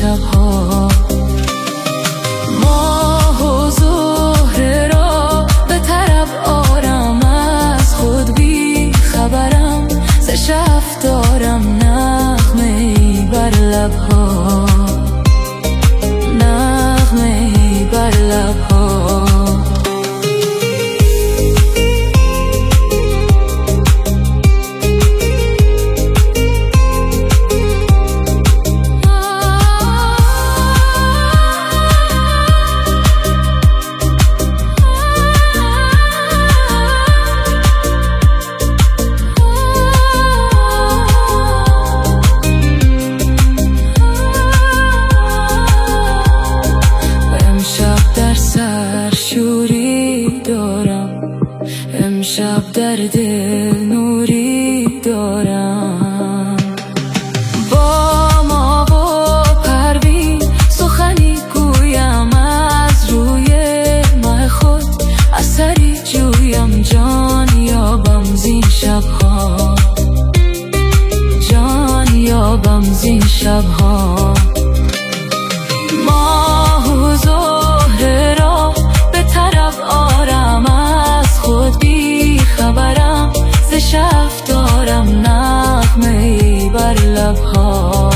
شبها. ماه و زهره را به طرب آرم، از خود بی خبرم، ز شب دارم نغمه‌ای بر لبها، نغمه‌ای بر لبها. امشب در دل نوری دارم، با ما و پروین سخنی گویم، از روی ماه خود اثری جویم، جان یابم زین شبها، جان یابم زین شبها. ماه و زهره را به طرب آرم، از خود بی خبرم، ز شب دارم نغمه‌ای بر لبها.